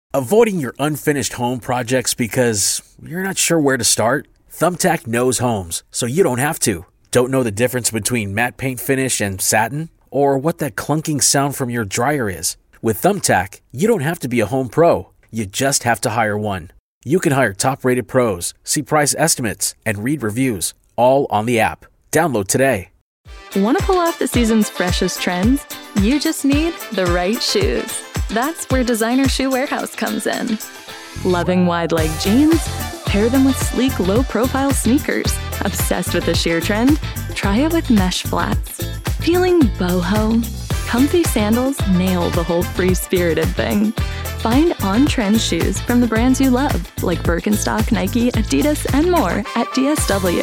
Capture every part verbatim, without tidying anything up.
Avoiding your unfinished home projects because you're not sure where to start? Thumbtack knows homes, so you don't have to. Don't know the difference between matte paint finish and satin? Or what that clunking sound from your dryer is? With Thumbtack, you don't have to be a home pro. You just have to hire one. You can hire top-rated pros, see price estimates, and read reviews, all on the app. Download today. Want to pull off the season's freshest trends? You just need the right shoes. That's where Designer Shoe Warehouse comes in. Loving wide-leg jeans? Pair them with sleek, low-profile sneakers. Obsessed with the sheer trend? Try it with mesh flats. Feeling boho? Comfy sandals nail the whole free-spirited thing. Find on-trend shoes from the brands you love, like Birkenstock, Nike, Adidas, and more at D S W.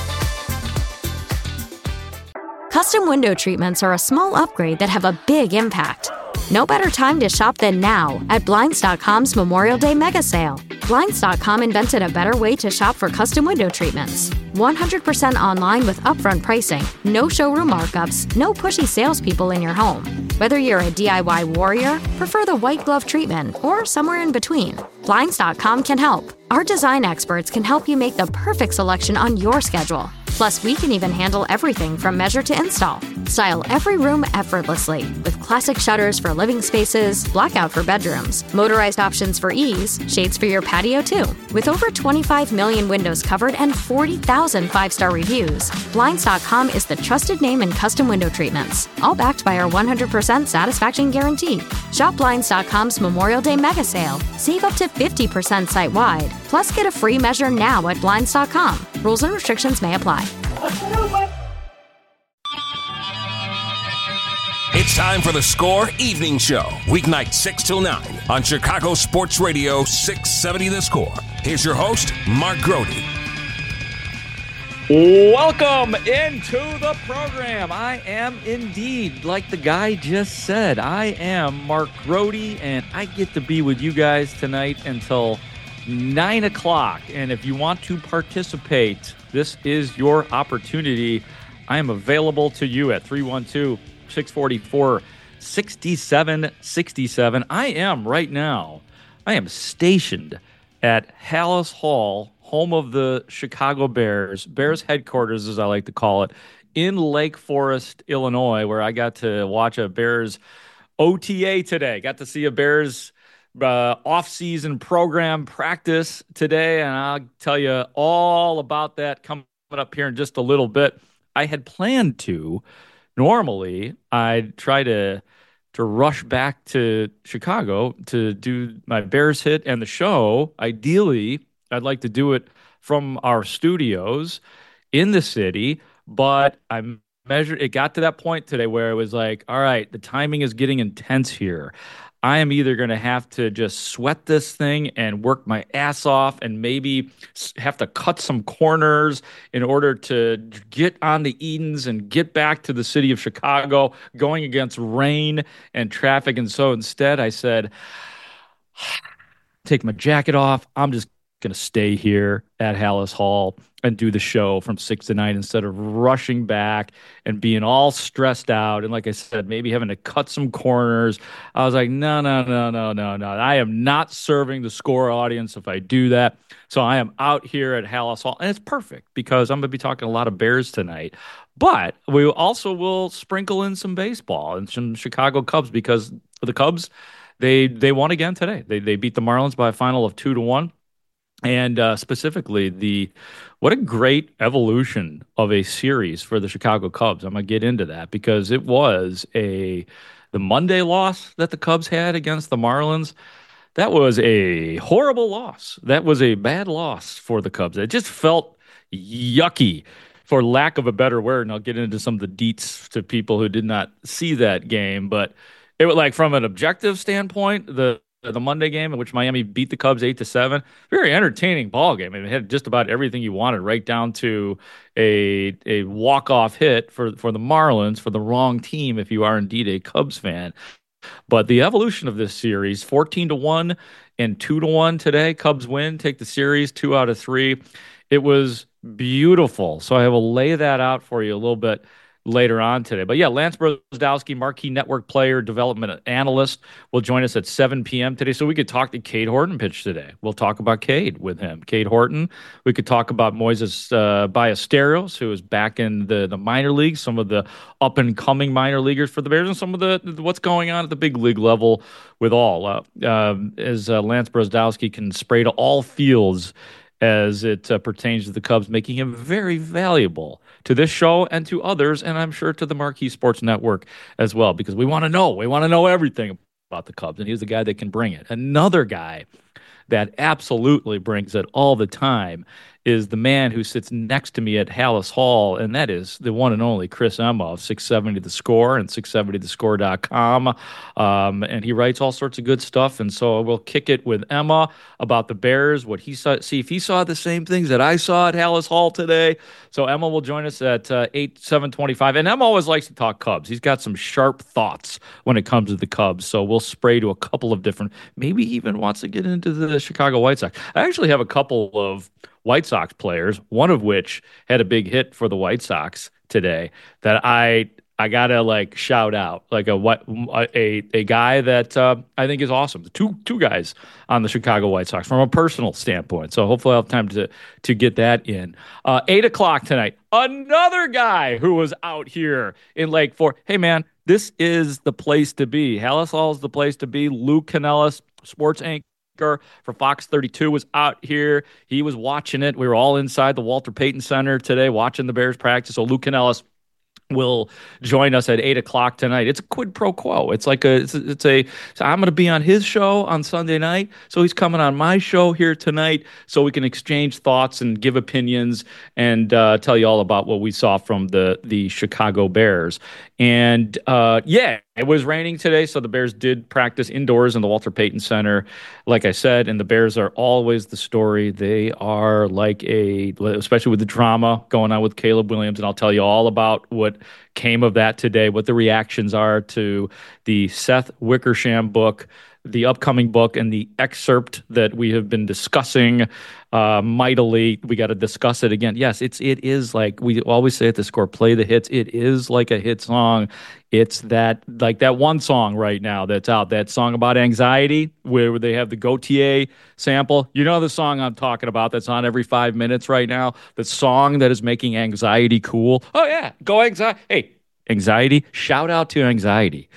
Custom window treatments are a small upgrade that have a big impact. No better time to shop than now at Blinds dot com's Memorial Day Mega Sale. Blinds dot com invented a better way to shop for custom window treatments. one hundred percent online with upfront pricing, no showroom markups, no pushy salespeople in your home. Whether you're a D I Y warrior, prefer the white glove treatment, or somewhere in between, Blinds dot com can help. Our design experts can help you make the perfect selection on your schedule. Plus, we can even handle everything from measure to install. Style every room effortlessly with classic shutters for living spaces, blackout for bedrooms, motorized options for ease, shades for your patio too. With over twenty-five million windows covered and forty thousand five-star reviews, Blinds dot com is the trusted name in custom window treatments, all backed by our one hundred percent satisfaction guarantee. Shop Blinds dot com's Memorial Day Mega Sale. Save up to fifty percent site-wide. Plus, get a free measure now at Blinds dot com. Rules and restrictions may apply. It's time for the Score Evening Show, weeknight six till nine on Chicago Sports Radio six seventy The Score. Here's your host, Mark Grote. Welcome into the program. I am indeed, like the guy just said, I am Mark Grote, and I get to be with you guys tonight until nine o'clock. And if you want to participate, this is your opportunity. I am available to you at three one two, six four four, six seven six seven. I am right now, I am stationed at Halas Hall, home of the Chicago Bears, Bears headquarters, as I like to call it, in Lake Forest, Illinois, where I got to watch a Bears O T A today. Got to see a Bears uh, off-season program practice today, and I'll tell you all about that coming up here in just a little bit. I had planned to. Normally, I'd try to to rush back to Chicago to do my Bears hit and the show. Ideally, I'd like to do it from our studios in the city, but I measured, it got to that point today where it was like, all right, the timing is getting intense here. I am either going to have to just sweat this thing and work my ass off and maybe have to cut some corners in order to get on the Edens and get back to the city of Chicago going against rain and traffic. And so instead I said, take my jacket off. I'm just going to stay here at Halas Hall and do the show from six to nine instead of rushing back and being all stressed out. And like I said, maybe having to cut some corners. I was like, no, no, no, no, no, no. I am not serving the Score audience if I do that. So I am out here at Halas Hall. And it's perfect because I'm going to be talking a lot of Bears tonight. But we also will sprinkle in some baseball and some Chicago Cubs because the Cubs, they they won again today. They they beat the Marlins by a final of two to one. And uh, specifically, the what a great evolution of a series for the Chicago Cubs. I'm going to get into that because it was a the Monday loss that the Cubs had against the Marlins. That was a horrible loss. That was a bad loss for the Cubs. It just felt yucky, for lack of a better word. And I'll get into some of the deets to people who did not see that game. But it was like from an objective standpoint, the the Monday game in which Miami beat the Cubs eight to seven. Very entertaining ball game. I mean, it had just about everything you wanted, right down to a a walk-off hit for, for the Marlins, for the wrong team if you are indeed a Cubs fan. But the evolution of this series, fourteen to one and two to one today. Cubs win, take the series two out of three. It was beautiful. So I will lay that out for you a little bit. later on today. But yeah, Lance Brozdowski, Marquee Network player, development analyst, will join us at seven p.m. today. So we could talk to Cade Horton pitch today. We'll talk about Cade with him. Cade Horton. We could talk about Moises uh, Ballesteros, who is back in the, the minor leagues, some of the up-and-coming minor leaguers for the Bears, and some of the what's going on at the big league level with all. Uh, uh, as uh, Lance Brozdowski can spray to all fields as it uh, pertains to the Cubs, making him very valuable to this show and to others, and I'm sure to the Marquee Sports Network as well, because we want to know. We want to know everything about the Cubs, and he's the guy that can bring it. Another guy that absolutely brings it all the time is the man who sits next to me at Halas Hall, and that is the one and only Chris Emma of six seventy The Score and six seventy the score dot com. Um, and he writes all sorts of good stuff, and so we'll kick it with Emma about the Bears, what he saw, see if he saw the same things that I saw at Halas Hall today. So Emma will join us at uh, eight, seven twenty-five, and Emma always likes to talk Cubs. He's got some sharp thoughts when it comes to the Cubs, so we'll spray to a couple of different, maybe even wants to get into the Chicago White Sox. I actually have a couple of White Sox players, one of which had a big hit for the White Sox today, that I I gotta like shout out, like a a a guy that uh, I think is awesome. Two two guys on the Chicago White Sox from a personal standpoint. So hopefully I'll have time to to get that in. Uh, Eight o'clock tonight, another guy who was out here in Lake Forest. Hey man, this is the place to be. Halas Hall is the place to be. Lou Canellis, sports anchor for Fox thirty-two, was out here. He was watching it. We were all inside the Walter Payton Center today watching the Bears practice. So Lou Canellis will join us at eight o'clock tonight. It's a quid pro quo. It's like a, it's a, it's a so I'm going to be on his show on Sunday night. So he's coming on my show here tonight so we can exchange thoughts and give opinions and uh, tell you all about what we saw from the, the Chicago Bears. And uh, yeah, it was raining today, so the Bears did practice indoors in the Walter Payton Center, like I said, and the Bears are always the story. They are like a, especially with the drama going on with Caleb Williams, and I'll tell you all about what came of that today, what the reactions are to the Seth Wickersham book, the upcoming book, and the excerpt that we have been discussing uh, mightily. We got to discuss it again. Yes, it's it is like we always say at the Score, play the hits. It is like a hit song. It's that like that one song right now that's out, that song about anxiety where they have the Gautier sample. You know the song I'm talking about that's on every five minutes right now? The song that is making anxiety cool. Oh, yeah. Go anxiety. Hey, anxiety. Shout out to anxiety.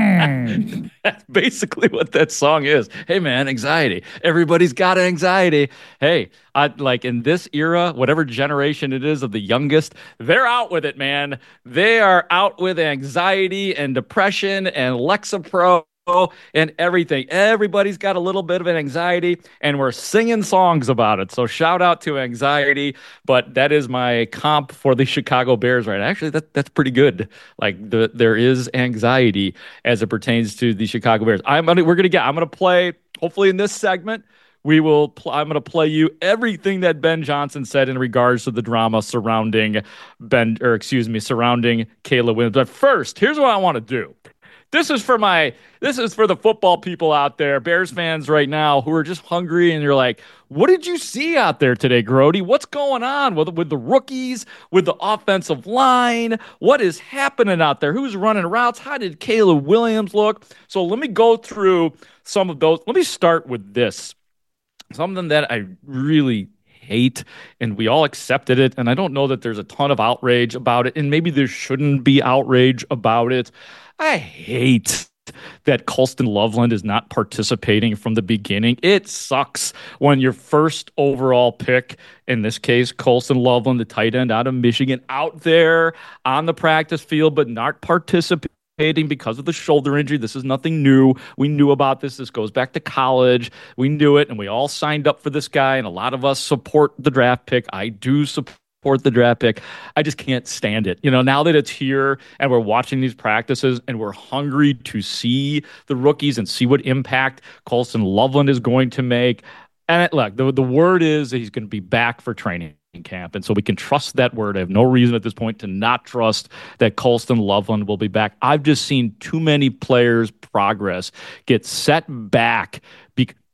That's basically what that song is. Hey, man, anxiety. Everybody's got anxiety. Hey, I, like in this era, whatever generation it is of the youngest, they're out with it, man. They are out with anxiety and depression and Lexapro and everything. Everybody's got a little bit of an anxiety, and we're singing songs about it. So shout out to anxiety. But that is my comp for the Chicago Bears, right? Actually, that that's pretty good. Like the there is anxiety as it pertains to the Chicago Bears. I'm gonna we're gonna get. I'm gonna play. Hopefully, in this segment, we will. Pl- I'm gonna play you everything that Ben Johnson said in regards to the drama surrounding Ben, or excuse me, surrounding Caleb Williams. But first, here's what I want to do. This is for my, this is for the football people out there, Bears fans right now who are just hungry and you're like, what did you see out there today, Grody? What's going on with, with the rookies, with the offensive line? What is happening out there? Who's running routes? How did Caleb Williams look? So let me go through some of those. Let me start with this. Something that I really hate, and we all accepted it, and I don't know that there's a ton of outrage about it, and maybe there shouldn't be outrage about it. I hate that Colston Loveland is not participating from the beginning. It sucks when your first overall pick, in this case, Colston Loveland, the tight end out of Michigan, out there on the practice field, but not participating because of the shoulder injury. This is nothing new. We knew about this. This goes back to college. We knew it, and we all signed up for this guy, and a lot of us support the draft pick. I do support the draft pick. I just can't stand it. You know, now that it's here and we're watching these practices and we're hungry to see the rookies and see what impact Colston Loveland is going to make. And look, the, the word is that he's going to be back for training camp. And so we can trust that word. I have no reason at this point to not trust that Colston Loveland will be back. I've just seen too many players' progress get set back. Be-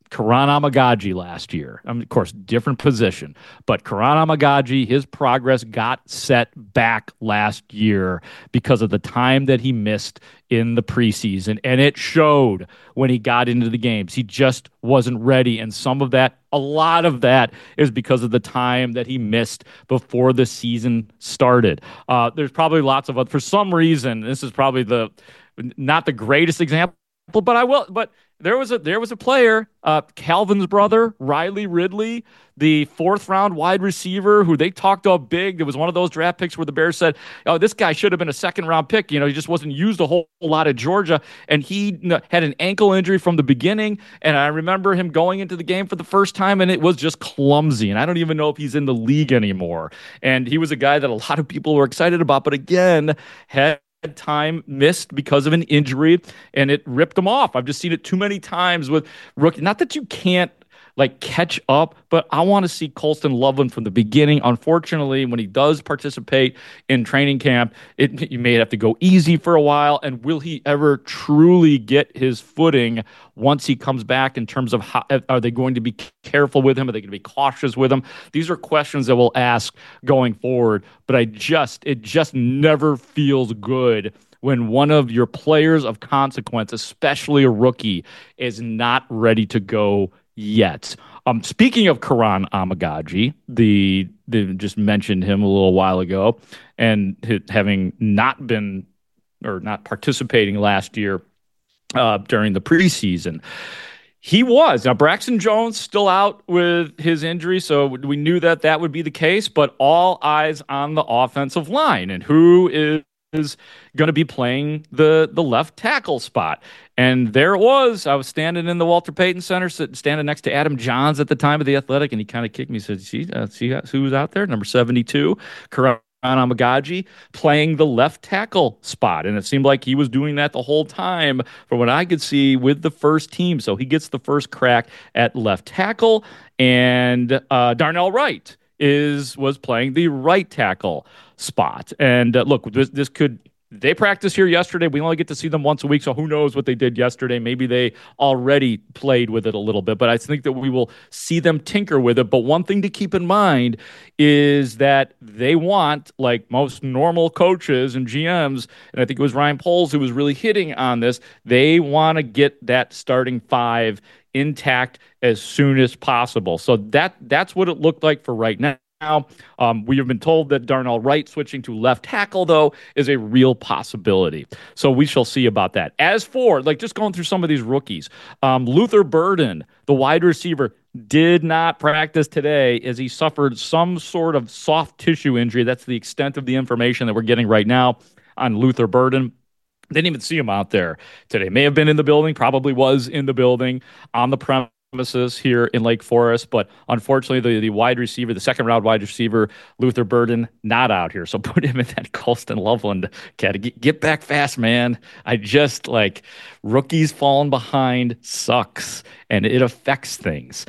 Karan Amagaji last year. I mean, of course, different position, but Karan Amagaji, his progress got set back last year because of the time that he missed in the preseason, and it showed when he got into the games. He just wasn't ready, and some of that, a lot of that, is because of the time that he missed before the season started. Uh, there's probably lots of, for some reason, this is probably the not the greatest example, but I will, but There was a there was a player, uh, Calvin's brother, Riley Ridley, the fourth round wide receiver who they talked up big. There was one of those draft picks where the Bears said, "Oh, this guy should have been a second round pick." You know, he just wasn't used a whole, whole lot at Georgia, and he had an ankle injury from the beginning. And I remember him going into the game for the first time, and it was just clumsy. And I don't even know if he's in the league anymore. And he was a guy that a lot of people were excited about, but again, had time missed because of an injury, and it ripped him off. I've just seen it too many times with rookie. Not that you can't like catch up, but I want to see Colston Loveland from the beginning. Unfortunately, when he does participate in training camp, it, you may have to go easy for a while. And will he ever truly get his footing once he comes back in terms of how are they going to be careful with him? Are they going to be cautious with him? These are questions that we'll ask going forward, but I just, it just never feels good when one of your players of consequence, especially a rookie, is not ready to go yet. Um, speaking of Karan Amagaji, the, the just mentioned him a little while ago, and having not been or not participating last year uh, during the preseason. He was. Now, Braxton Jones still out with his injury, so we knew that that would be the case, but all eyes on the offensive line and who is is going to be playing the the left tackle spot. And there it was. I was standing in the Walter Payton Center, standing next to Adam Johns at the time of the Athletic, and he kind of kicked me and said, see, uh, see who's out there? Number seventy-two, Karan Amagaji, playing the left tackle spot. And it seemed like he was doing that the whole time from what I could see with the first team. So he gets the first crack at left tackle, and uh, Darnell Wright is was playing the right tackle spot. And uh, look, this, this could, they practiced here yesterday. We only get to see them once a week, so who knows what they did yesterday. Maybe they already played with it a little bit, but I think that we will see them tinker with it. But one thing to keep in mind is that they want, like most normal coaches and G Ms, and I think it was Ryan Poles who was really hitting on this, they want to get that starting five intact as soon as possible. So that that's what it looked like for right now. Now, um, we have been told that Darnell Wright switching to left tackle, though, is a real possibility. So we shall see about that. As for, like, just going through some of these rookies, um, Luther Burden, the wide receiver, did not practice today as he suffered some sort of soft tissue injury. That's the extent of the information that we're getting right now on Luther Burden. Didn't even see him out there today. May have been in the building, probably was in the building on the premises here in Lake Forest, but unfortunately the, the wide receiver, the second round wide receiver, Luther Burden, not out here. So put him in that Colston Loveland category. Get, get back fast, man. I just like rookies falling behind sucks and it affects things.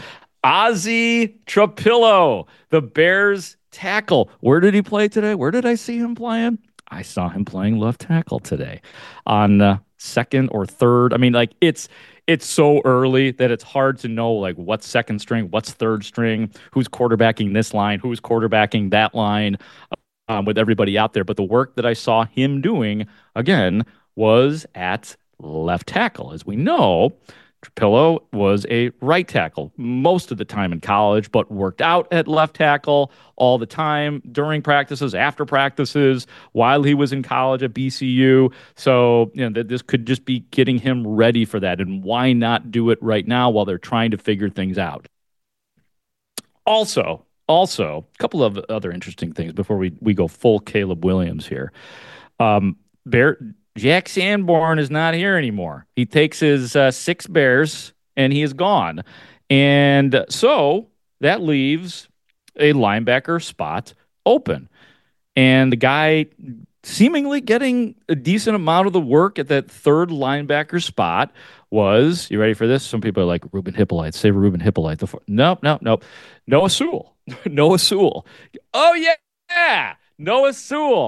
Ozzy Trapillo, the Bears tackle. Where did he play today? Where did I see him playing? I saw him playing left tackle today on uh, second or third. I mean, like it's, It's so early that it's hard to know like what's second string, what's third string, who's quarterbacking this line, who's quarterbacking that line um, with everybody out there. But the work that I saw him doing, again, was at left tackle. As we know, Trapillo was a right tackle most of the time in college, but worked out at left tackle all the time during practices, after practices, while he was in college at B C U. So, you know, that this could just be getting him ready for that. And why not do it right now while they're trying to figure things out? Also, also, a couple of other interesting things before we, we go full Caleb Williams here. Um, Bear. Jack Sanborn is not here anymore. He takes his uh, six Bears and he is gone. And so that leaves a linebacker spot open. And the guy seemingly getting a decent amount of the work at that third linebacker spot was, you ready for this? Some people are like, Ruben Hippolyte, say Ruben Hippolyte. The four. Nope, nope, nope. Noah Sewell. Noah Sewell. Oh, yeah. Noah Sewell.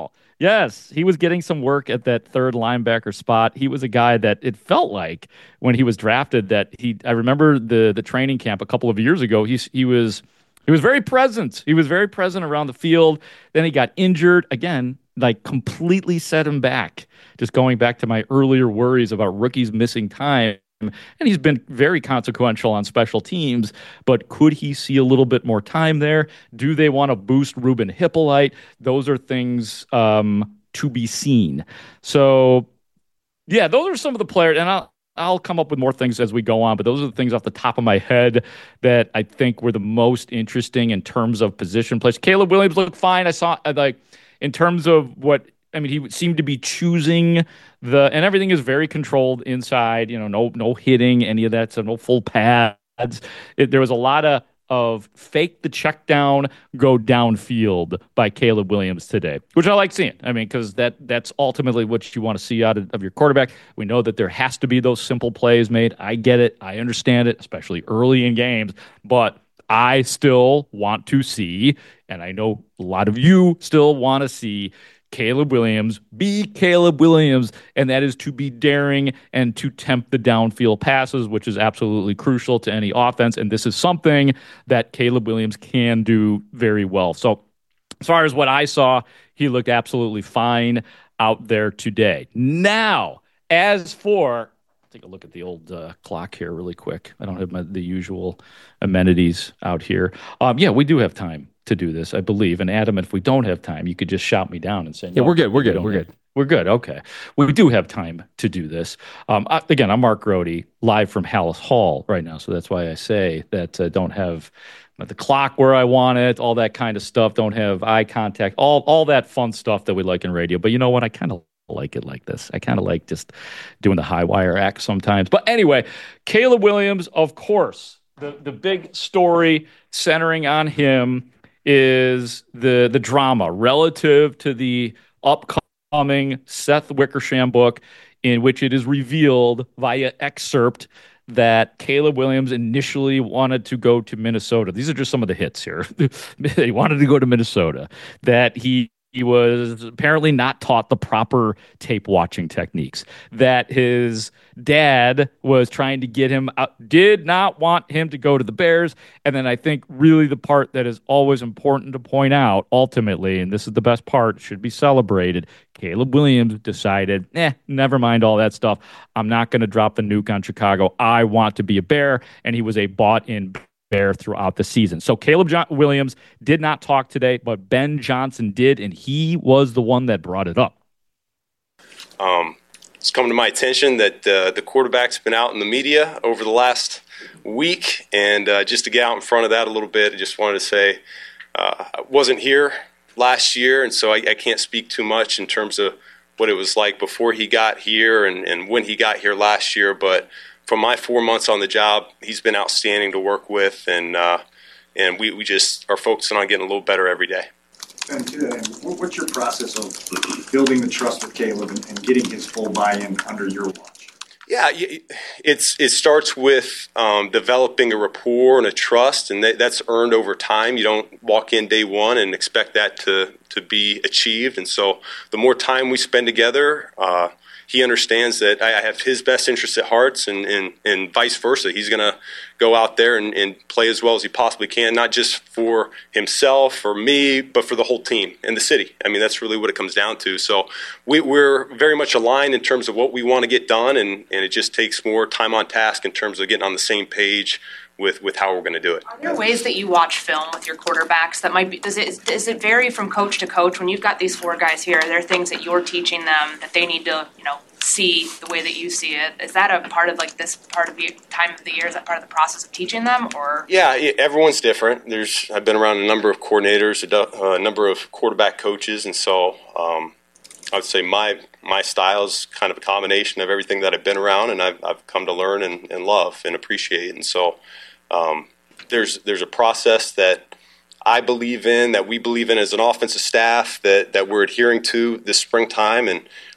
Yes, he was getting some work at that third linebacker spot. He was a guy that it felt like when he was drafted that he. I remember the the training camp a couple of years ago. He he was he was very present. He was very present around the field. Then he got injured again, like completely set him back. Just going back to my earlier worries about rookies missing time. And he's been very consequential on special teams, but could he see a little bit more time there? Do they want to boost Ruben Hippolyte? Those are things um, to be seen. So, yeah, those are some of the players, and I'll, I'll come up with more things as we go on, but those are the things off the top of my head that I think were the most interesting in terms of position plays. Caleb Williams looked fine. I saw, like, in terms of what, I mean, he seemed to be choosing the, and everything is very controlled inside, you know, no no hitting, any of that, so no full pads. It, there was a lot of, of fake the check down, go downfield by Caleb Williams today, which I like seeing. I mean, because that that's ultimately what you want to see out of, of your quarterback. We know that there has to be those simple plays made. I get it. I understand it, especially early in games, but I still want to see, and I know a lot of you still want to see, Caleb Williams be Caleb Williams, and that is to be daring and to tempt the downfield passes, which is absolutely crucial to any offense, and this is something that Caleb Williams can do very well. So as far as what I saw, he looked absolutely fine out there today. Now, as for, take a look at the old uh, clock here really quick. I don't have my, the usual amenities out here. Um, yeah, we do have time to do this, I believe. And Adam, if we don't have time, you could just shout me down and say, no, yeah, we're good. We're good. We we're good. Have, we're good. Okay. We do have time to do this. Um, I, again, I'm Mark Grody, live from Hallis Hall right now. So that's why I say that uh, don't have the clock where I want it, all that kind of stuff. Don't have eye contact, all, all that fun stuff that we like in radio. But you know what? I kind of like it like this. I kind of like just doing the high wire act sometimes. But anyway, Caleb Williams, of course, the, the big story centering on him is the the drama relative to the upcoming Seth Wickersham book, in which it is revealed via excerpt that Caleb Williams initially wanted to go to Minnesota. These are just some of the hits here. He wanted to go to Minnesota. That he He was apparently not taught the proper tape watching techniques, that his dad was trying to get him out, did not want him to go to the Bears. And then I think really the part that is always important to point out ultimately, and this is the best part, should be celebrated, Caleb Williams decided, eh, never mind all that stuff. I'm not going to drop the nuke on Chicago. I want to be a Bear. And he was a bought-in Bear throughout the season. So Caleb John- Williams did not talk today, but Ben Johnson did, and he was the one that brought it up. Um, it's come to my attention that uh, the quarterback's been out in the media over the last week, and uh, just to get out in front of that a little bit, I just wanted to say uh, I wasn't here last year, and so I, I can't speak too much in terms of what it was like before he got here and, and when he got here last year, but from my four months on the job, he's been outstanding to work with, and uh, and we, we just are focusing on getting a little better every day. And uh, what's your process of building the trust with Caleb and, and getting his full buy-in under your watch? Yeah, it's it starts with um, developing a rapport and a trust, and that, that's earned over time. You don't walk in day one and expect that to, to be achieved, and so the more time we spend together, uh, he understands that I have his best interests at heart, and, and, and vice versa. He's going to go out there and, and play as well as he possibly can, not just for himself or me, but for the whole team and the city. I mean, that's really what it comes down to. So we, we're very much aligned in terms of what we want to get done, and, and it just takes more time on task in terms of getting on the same page with, with how we're going to do it. Are there ways that you watch film with your quarterbacks that might be, does it, does it vary from coach to coach? When you've got these four guys here, are there things that you're teaching them that they need to, you know, see the way that you see it? Is that a part of like this part of the time of the year? Is that part of the process of teaching them, or? Yeah, everyone's different. There's, I've been around a number of coordinators, a, a number of quarterback coaches, and so um, I would say my my style is kind of a combination of everything that I've been around and I've, I've come to learn and, and love and appreciate. And so um, there's there's a process that I believe in, that we believe in as an offensive staff, that, that we're adhering to this springtime, and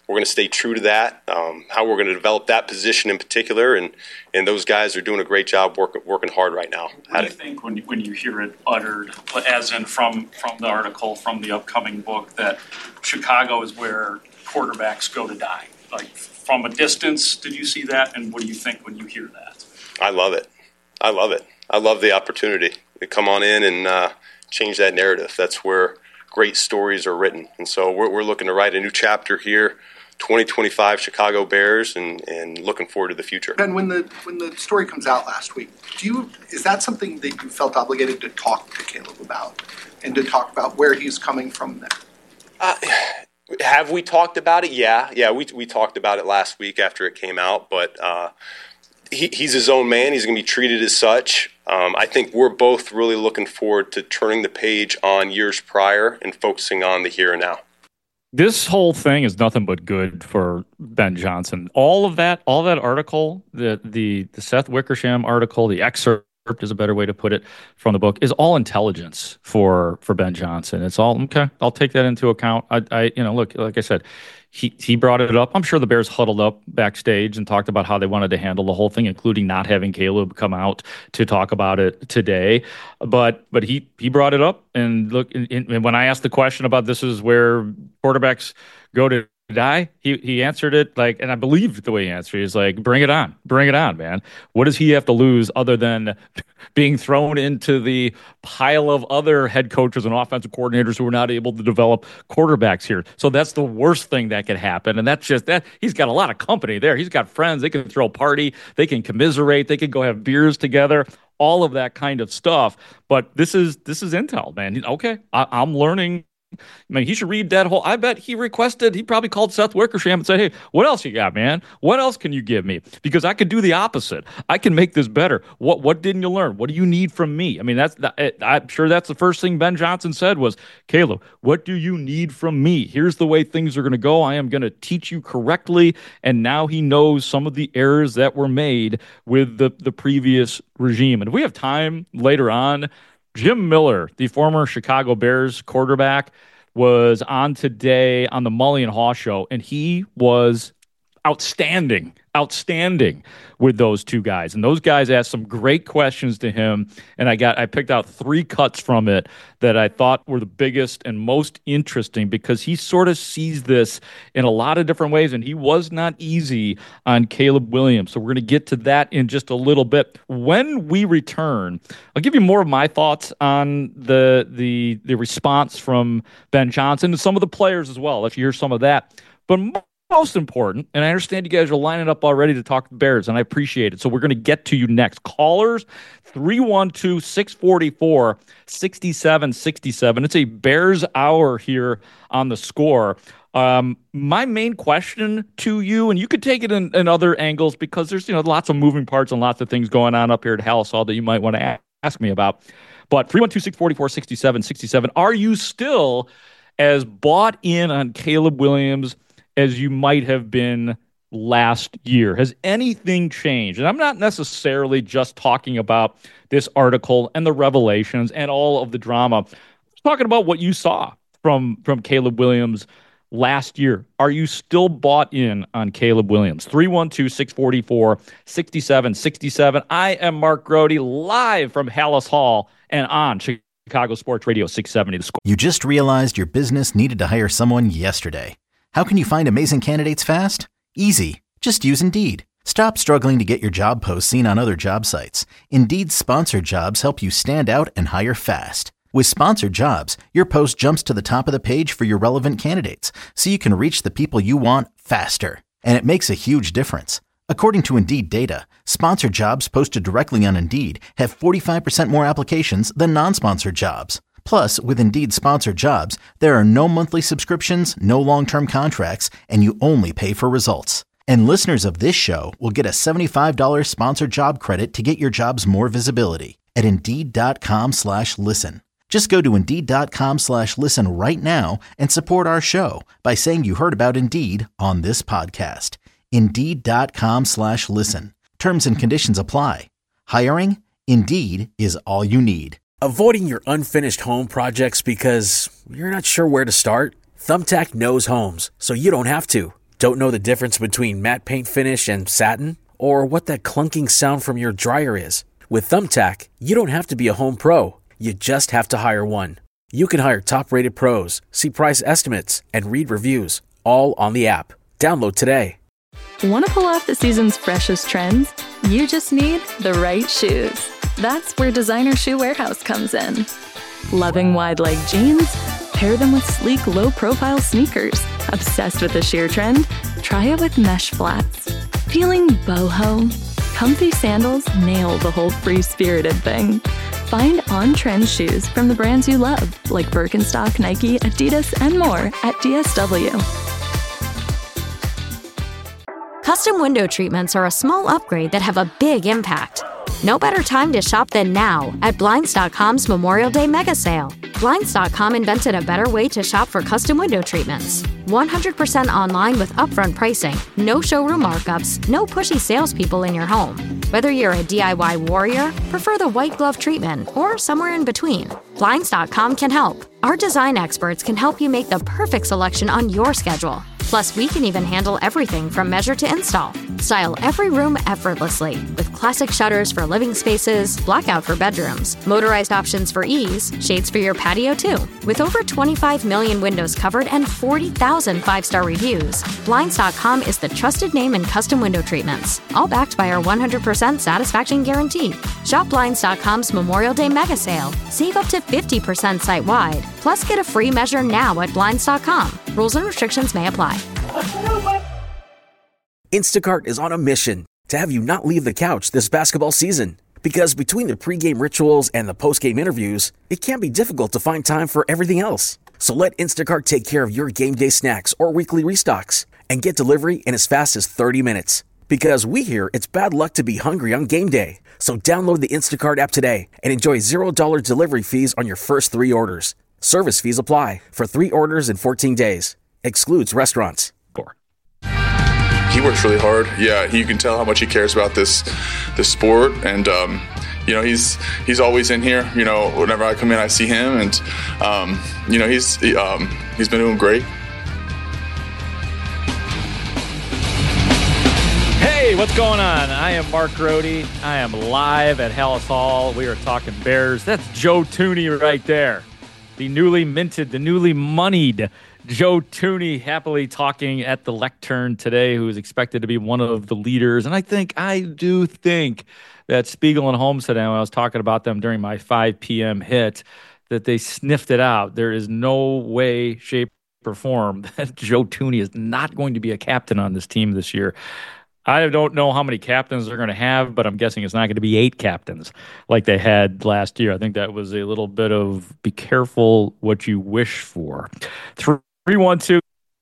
we're going to stay true to that, um, how we're going to develop that position in particular. And, and those guys are doing a great job working working hard right now. What do you think when you, when you hear it uttered, as in from, from the article, from the upcoming book, that Chicago is where quarterbacks go to die? Like, from a distance, did you see that? And what do you think when you hear that? I love it. I love it. I love the opportunity to come on in and uh, change that narrative. That's where great stories are written. And so we're, we're looking to write a new chapter here, twenty twenty-five Chicago Bears, and, and looking forward to the future. Ben, when the when the story comes out last week, do you is that something that you felt obligated to talk to Caleb about and to talk about where he's coming from there? Uh, have we talked about it? Yeah. Yeah, we we talked about it last week after it came out, but uh, he, he's his own man. He's going to be treated as such. Um, I think we're both really looking forward to turning the page on years prior and focusing on the here and now. This whole thing is nothing but good for Ben Johnson. All of that, all that article, the the the Seth Wickersham article, the excerpt is a better way to put it from the book, is all intelligence for for Ben Johnson. It's all okay. I'll take that into account. I, I you know, look, like I said, he he brought it up. I'm sure the Bears huddled up backstage and talked about how they wanted to handle the whole thing, including not having Caleb come out to talk about it today. But but he he brought it up, and look, and, and when I asked the question about this is where quarterbacks go to die, he he answered it like, and I believe the way he answered it is like, bring it on, bring it on, man. What does he have to lose other than being thrown into the pile of other head coaches and offensive coordinators who are not able to develop quarterbacks here? So that's the worst thing that could happen, and that's just that. He's got a lot of company there. He's got friends. They can throw a party. They can commiserate. They can go have beers together. All of that kind of stuff. But this is this is intel, man. Okay, I, I'm learning. I mean, he should read that whole. I bet he requested, he probably called Seth Wickersham and said, hey, what else you got, man? What else can you give me? Because I could do the opposite. I can make this better. What What didn't you learn? What do you need from me? I mean, that's the, I'm sure that's the first thing Ben Johnson said was, Caleb, what do you need from me? Here's the way things are going to go. I am going to teach you correctly. And now he knows some of the errors that were made with the, the previous regime. And if we have time later on, Jim Miller, the former Chicago Bears quarterback, was on today on the Mully and Haw show, and he was outstanding, outstanding with those two guys. And those guys asked some great questions to him, and I got I picked out three cuts from it that I thought were the biggest and most interesting because he sort of sees this in a lot of different ways, and he was not easy on Caleb Williams. So we're going to get to that in just a little bit. When we return, I'll give you more of my thoughts on the the the response from Ben Johnson and some of the players as well. Let's hear some of that. But most important, and I understand you guys are lining up already to talk the Bears, and I appreciate it. So we're going to get to you next. Callers, three one two, six four four, six seven six seven. It's a Bears hour here on The Score. Um, my main question to you, and you could take it in, in other angles because there's, you know, lots of moving parts and lots of things going on up here at Halas Hall that you might want to ask me about. But three one two, six four four, six seven six seven, are you still as bought in on Caleb Williams as you might have been last year? Has anything changed? And I'm not necessarily just talking about this article and the revelations and all of the drama. I'm talking about what you saw from, from Caleb Williams last year. Are you still bought in on Caleb Williams? three one two, six four four, six seven six seven. I am Mark Grody, live from Halas Hall and on Chicago Sports Radio six seventy The Score. You just realized your business needed to hire someone yesterday. How can you find amazing candidates fast? Easy. Just use Indeed. Stop struggling to get your job posts seen on other job sites. Indeed's sponsored jobs help you stand out and hire fast. With sponsored jobs, your post jumps to the top of the page for your relevant candidates, so you can reach the people you want faster. And it makes a huge difference. According to Indeed data, sponsored jobs posted directly on Indeed have forty-five percent more applications than non-sponsored jobs. Plus, with Indeed sponsored jobs, there are no monthly subscriptions, no long-term contracts, and you only pay for results. And listeners of this show will get a seventy-five dollars sponsored job credit to get your jobs more visibility at Indeed.com slash listen. Just go to Indeed.com slash listen right now and support our show by saying you heard about Indeed on this podcast. Indeed.com slash listen. Terms and conditions apply. Hiring? Indeed is all you need. Avoiding your unfinished home projects because you're not sure where to start? Thumbtack knows homes, so you don't have to. Don't know the difference between matte paint finish and satin? Or what that clunking sound from your dryer is? With Thumbtack, you don't have to be a home pro. You just have to hire one. You can hire top-rated pros, see price estimates, and read reviews, all on the app. Download today. Want to pull off the season's freshest trends? You just need the right shoes. That's where Designer Shoe Warehouse comes in. Loving wide leg jeans? Pair them with sleek, low-profile sneakers. Obsessed with the sheer trend? Try it with mesh flats. Feeling boho? Comfy sandals nail the whole free-spirited thing. Find on-trend shoes from the brands you love, like Birkenstock, Nike, Adidas, and more at D S W. Custom window treatments are a small upgrade that have a big impact. No better time to shop than now at Blinds dot com's Memorial Day Mega Sale. Blinds dot com invented a better way to shop for custom window treatments. one hundred percent online with upfront pricing, no showroom markups, no pushy salespeople in your home. Whether you're a D I Y warrior, prefer the white glove treatment, or somewhere in between, Blinds dot com can help. Our design experts can help you make the perfect selection on your schedule. Plus, we can even handle everything from measure to install. Style every room effortlessly with classic shutters for living spaces, blackout for bedrooms, motorized options for ease, shades for your patio too. With over twenty-five million windows covered and forty thousand five-star reviews, Blinds dot com is the trusted name in custom window treatments, all backed by our one hundred percent satisfaction guarantee. Shop Blinds dot com's Memorial Day Mega Sale. Save up to fifty percent site-wide. Plus, get a free measure now at Blinds dot com. Rules and restrictions may apply. Instacart is on a mission to have you not leave the couch this basketball season. Because between the pregame rituals and the postgame interviews, it can be difficult to find time for everything else. So let Instacart take care of your game day snacks or weekly restocks and get delivery in as fast as thirty minutes. Because we hear it's bad luck to be hungry on game day. So download the Instacart app today and enjoy zero dollars delivery fees on your first three orders. Service fees apply for three orders in fourteen days. Excludes restaurants. He works really hard. Yeah, you can tell how much he cares about this this sport, and um, you know he's he's always in here. You know, whenever I come in, I see him, and um, you know he's he, um, he's been doing great. Hey, what's going on? I am Mark Grody. I am live at Hallis Hall. We are talking Bears. That's Joe Thuney right there, the newly minted, the newly moneyed Joe Thuney, happily talking at the lectern today, who is expected to be one of the leaders. And I think, I do think that Spiegel and Holmes today, when I was talking about them during my five p.m. hit, that they sniffed it out. There is no way, shape, or form that Joe Thuney is not going to be a captain on this team this year. I don't know how many captains they're going to have, but I'm guessing it's not going to be eight captains like they had last year. I think that was a little bit of be careful what you wish for. three one two,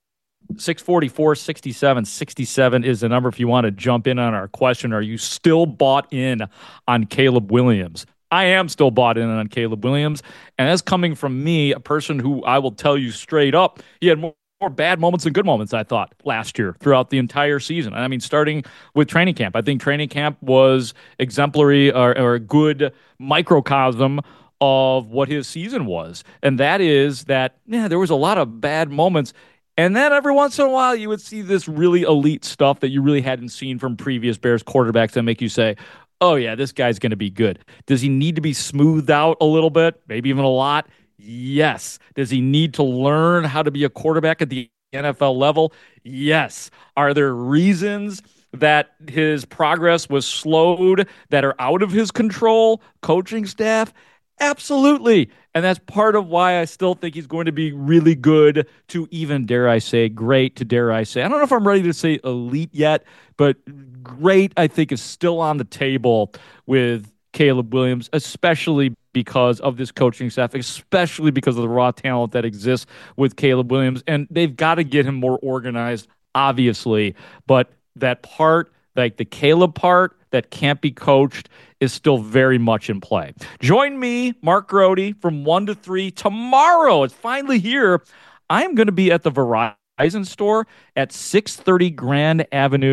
six four four, six seven six seven is the number if you want to jump in on our question. Are you still bought in on Caleb Williams? I am still bought in on Caleb Williams, and that's coming from me, a person who I will tell you straight up, he had more More bad moments than good moments, I thought, last year throughout the entire season. I mean, starting with training camp. I think training camp was exemplary or, or a good microcosm of what his season was. And that is that, yeah, there was a lot of bad moments. And then every once in a while, you would see this really elite stuff that you really hadn't seen from previous Bears quarterbacks that make you say, oh, yeah, this guy's going to be good. Does he need to be smoothed out a little bit, maybe even a lot? Yes. Does he need to learn how to be a quarterback at the N F L level? Yes. Are there reasons that his progress was slowed that are out of his control? Coaching staff? Absolutely. And that's part of why I still think he's going to be really good to even, dare I say, great to dare I say. I don't know if I'm ready to say elite yet, but great, I think, is still on the table with Caleb Williams, especially because of this coaching staff, especially because of the raw talent that exists with Caleb Williams. And they've got to get him more organized, obviously. But that part, like the Caleb part that can't be coached, is still very much in play. Join me, Mark Grody, from one to three tomorrow. It's finally here. I'm going to be at the Verizon store at six thirty Grand Avenue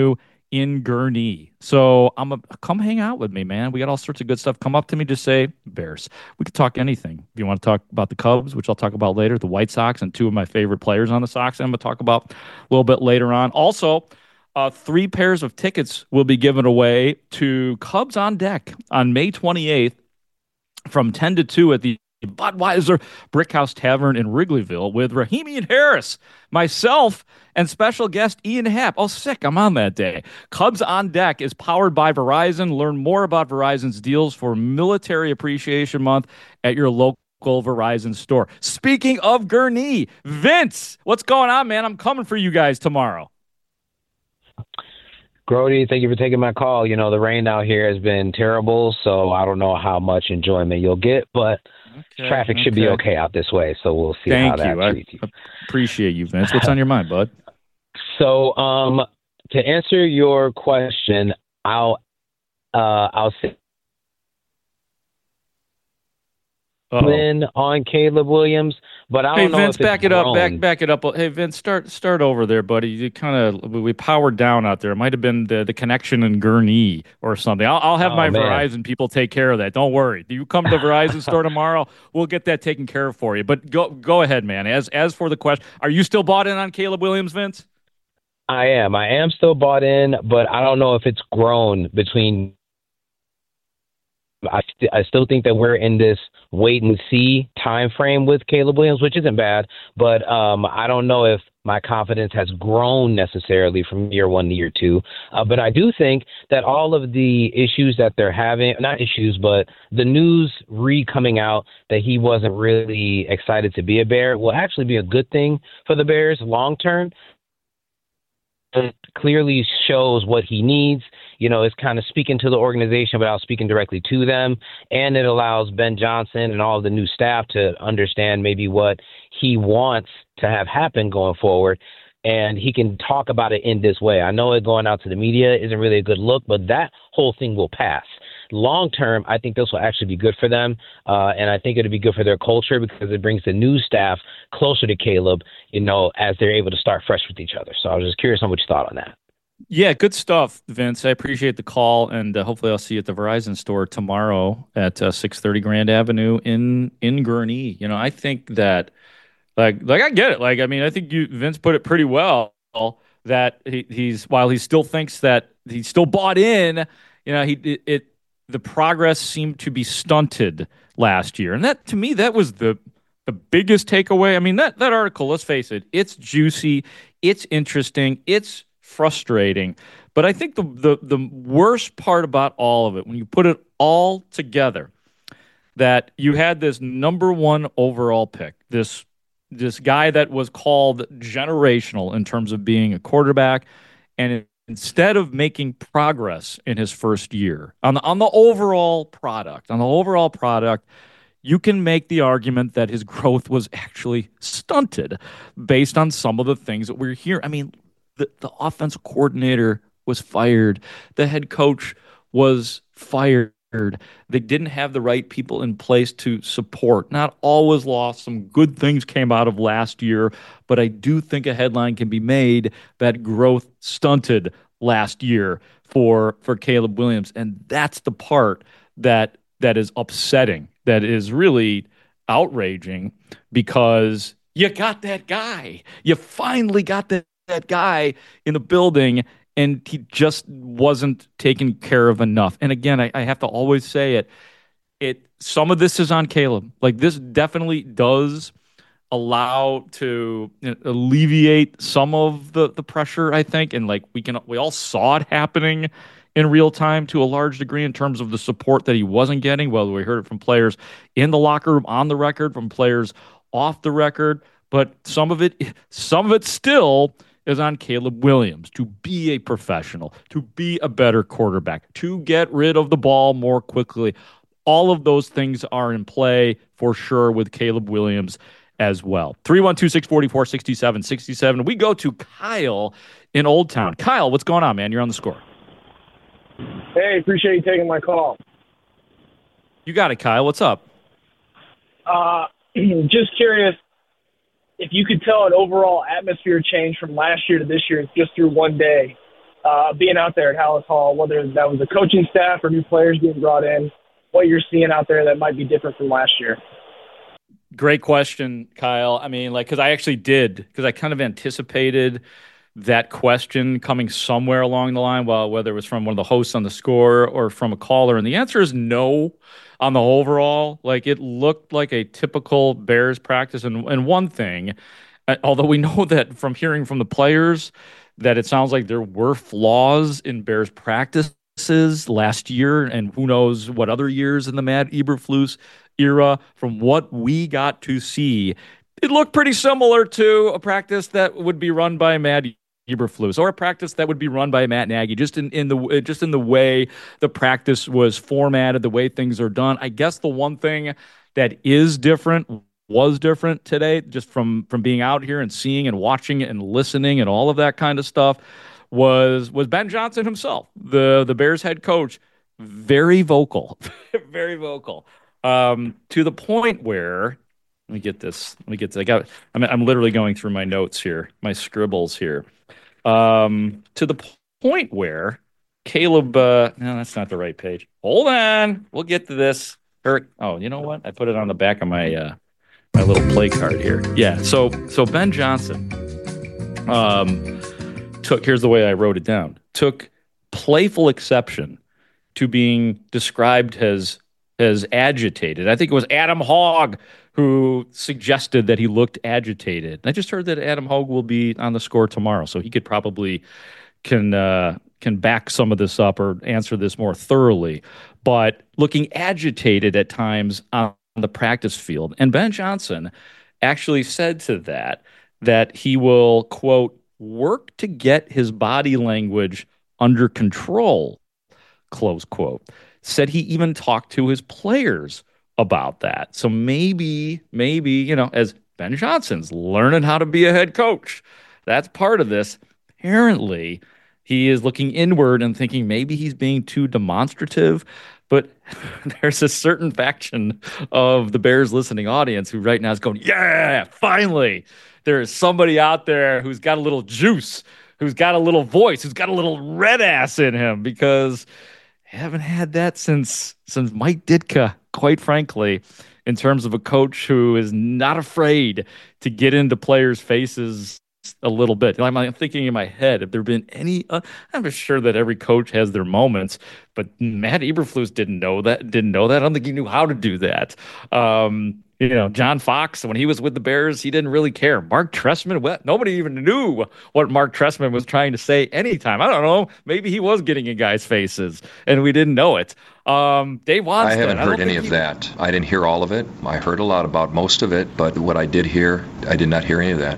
in Gurnee. So I'm a come hang out with me, man. We got all sorts of good stuff. Come up to me, just say Bears. We could talk anything. If you want to talk about the Cubs, which I'll talk about later, the White Sox, and two of my favorite players on the Sox, I'm going to talk about a little bit later on. Also, uh, three pairs of tickets will be given away to Cubs on Deck on May twenty-eighth from ten to two at the Budweiser Brickhouse Tavern in Wrigleyville with Rahimi Harris, myself, and special guest Ian Happ. Oh, sick. I'm on that day. Cubs on Deck is powered by Verizon. Learn more about Verizon's deals for Military Appreciation Month at your local Verizon store. Speaking of Gurnee, Vince, what's going on, man? I'm coming for you guys tomorrow. Grody, thank you for taking my call. You know, the rain out here has been terrible, so I don't know how much enjoyment you'll get, but okay, traffic should okay. be okay out this way, so we'll see Thank how that you. treats you. I appreciate you, Vince. What's on your mind, bud? So, um, to answer your question, I'll, uh, I'll say in on Caleb Williams, but I don't hey, know Vince, if it's back it up, grown. back back it up. Hey, Vince, start start over there, buddy. You kind of we powered down out there. It might have been the, the connection in Gurnee or something. I'll, I'll have oh, my man. Verizon people take care of that. Don't worry. Do you come to the Verizon store tomorrow? We'll get that taken care of for you. But go go ahead, man. As as for the question, are you still bought in on Caleb Williams, Vince? I am. I am still bought in, but I don't know if it's grown between. I, st- I still think that we're in this wait and see time frame with Caleb Williams, which isn't bad, but um, I don't know if my confidence has grown necessarily from year one to year two. Uh, but I do think that all of the issues that they're having, not issues, but the news re-coming out that he wasn't really excited to be a Bear will actually be a good thing for the Bears long term. It clearly shows what he needs. You know, it's kind of speaking to the organization without speaking directly to them. And it allows Ben Johnson and all of the new staff to understand maybe what he wants to have happen going forward. And he can talk about it in this way. I know it going out to the media isn't really a good look, but that whole thing will pass. Long term, I think this will actually be good for them. Uh, and I think it'll be good for their culture because it brings the new staff closer to Caleb, you know, as they're able to start fresh with each other. So I was just curious on what you thought on that. Yeah, good stuff, Vince. I appreciate the call, and uh, hopefully I'll see you at the Verizon store tomorrow at uh, six thirty Grand Avenue in in Gurnee. You know, I think that, like, like I get it. Like, I mean, I think you, Vince, put it pretty well that he, he's while he still thinks that he's still bought in. You know, he it, it the progress seemed to be stunted last year, and that to me that was the the biggest takeaway. I mean, that that article. Let's face it, it's juicy, it's interesting, it's frustrating, but I think the, the the worst part about all of it, when you put it all together, that you had this number one overall pick, this this guy that was called generational in terms of being a quarterback, and it, instead of making progress in his first year on the on the overall product, on the overall product, you can make the argument that his growth was actually stunted based on some of the things that we're hearing. I mean, The, the offensive coordinator was fired. The head coach was fired. They didn't have the right people in place to support. Not all was lost. Some good things came out of last year, but I do think a headline can be made that growth stunted last year for, for Caleb Williams. And that's the part that that is upsetting, that is really outraging, because you got that guy. You finally got that that guy in the building, and he just wasn't taken care of enough. And again, I, I have to always say it, it, some of this is on Caleb. Like, this definitely does allow to, you know, alleviate some of the, the pressure, I think. And like, we can, we all saw it happening in real time to a large degree in terms of the support that he wasn't getting. Well, we heard it from players in the locker room, on the record, from players off the record, but some of it, some of it still is on Caleb Williams to be a professional, to be a better quarterback, to get rid of the ball more quickly. All of those things are in play for sure with Caleb Williams as well. three one two, six four four, six seven six seven. We go to Kyle in Old Town. Kyle, what's going on, man? You're on the score. Hey, appreciate you taking my call. You got it, Kyle. What's up? Uh, just curious, if you could tell an overall atmosphere change from last year to this year just through one day, uh, being out there at Hallis Hall, whether that was the coaching staff or new players being brought in, what you're seeing out there that might be different from last year? Great question, Kyle. I mean, like, because I actually did, because I kind of anticipated that question coming somewhere along the line, well, whether it was from one of the hosts on The Score or from a caller. And the answer is no on the overall. Like, it looked like a typical Bears practice. And, and one thing, uh, although we know that from hearing from the players that it sounds like there were flaws in Bears practices last year, and who knows what other years in the Matt Eberflus era. From what we got to see, it looked pretty similar to a practice that would be run by Matt Eberflus or a practice that would be run by Matt Nagy, just in, in the just in the way the practice was formatted, the way things are done. I guess the one thing that is different was different today, just from from being out here and seeing and watching and listening and all of that kind of stuff, was was Ben Johnson himself, the the Bears head coach, very vocal, very vocal. Um, to the point where, let me get this, let me get this, I got, I'm, I'm literally going through my notes here, my scribbles here, um, to the point where Caleb, uh, no, that's not the right page. Hold on, we'll get to this. Or, oh, you know what? I put it on the back of my, uh, my little play card here. Yeah, so, so Ben Johnson, um, took, here's the way I wrote it down, took playful exception to being described as as agitated. I think it was Adam Hogg who suggested that he looked agitated. I just heard that Adam Hogg will be on The Score tomorrow, so he could probably can uh, can back some of this up or answer this more thoroughly. But looking agitated at times on the practice field. And Ben Johnson actually said to that that he will, quote, work to get his body language under control, close quote. Said he even talked to his players about that. So maybe, maybe, you know, as Ben Johnson's learning how to be a head coach, that's part of this. Apparently, he is looking inward and thinking maybe he's being too demonstrative. But there's a certain faction of the Bears listening audience who right now is going, yeah, finally, there is somebody out there who's got a little juice, who's got a little voice, who's got a little red ass in him, because haven't had that since since Mike Ditka, quite frankly, in terms of a coach who is not afraid to get into players' faces a little bit. I'm thinking in my head, if there have been any, uh, I'm sure that every coach has their moments, but Matt Eberflus didn't know that, didn't know that. I don't think he knew how to do that. Um, you know, John Fox, when he was with the Bears, he didn't really care. Mark Trestman, well, nobody even knew what Mark Trestman was trying to say anytime. I don't know. Maybe he was getting in guys' faces, and we didn't know it. Um, Dave Wannstedt. I haven't heard I any of he... that. I didn't hear all of it. I heard a lot about most of it, but what I did hear, I did not hear any of that.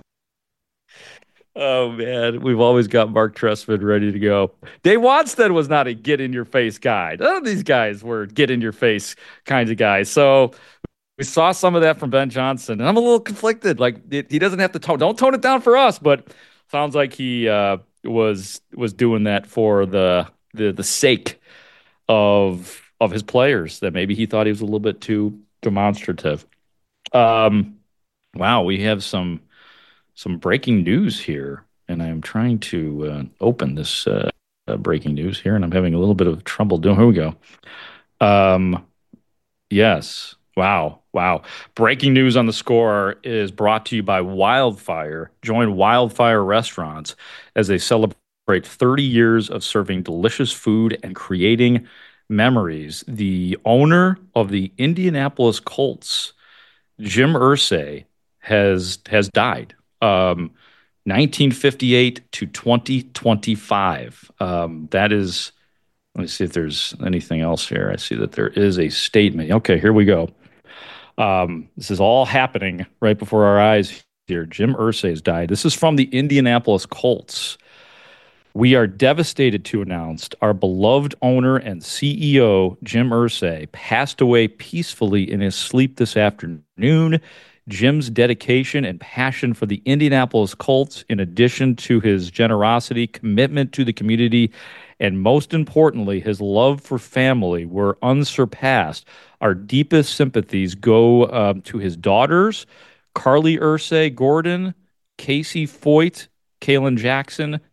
Oh, man. We've always got Mark Trestman ready to go. Dave Wannstedt was not a get-in-your-face guy. None of these guys were get-in-your-face kinds of guys. So we saw some of that from Ben Johnson, and I'm a little conflicted. Like, it, he doesn't have to tone, don't tone it down for us, but sounds like he uh, was was doing that for the the the sake of of his players. That maybe he thought he was a little bit too demonstrative. Um, wow, we have some some breaking news here, and I'm trying to uh, open this uh, uh, breaking news here, and I'm having a little bit of trouble doing. Here we go. Um, yes. Wow. Wow. Breaking news on The Score is brought to you by Wildfire. Join Wildfire Restaurants as they celebrate thirty years of serving delicious food and creating memories. The owner of the Indianapolis Colts, Jim Irsay, has has died. Um, nineteen fifty-eight to twenty twenty-five. Um, that is, let me see if there's anything else here. I see that there is a statement. Okay, here we go. Um, this is all happening right before our eyes here. Jim Irsay has died. This is from the Indianapolis Colts. We are devastated to announce our beloved owner and C E O, Jim Irsay, passed away peacefully in his sleep this afternoon. Jim's dedication and passion for the Indianapolis Colts, in addition to his generosity, commitment to the community, and most importantly, his love for family, were unsurpassed. Our deepest sympathies go um, to his daughters, Carly Irsay Gordon, Casey Foyt, Kalen Jackson,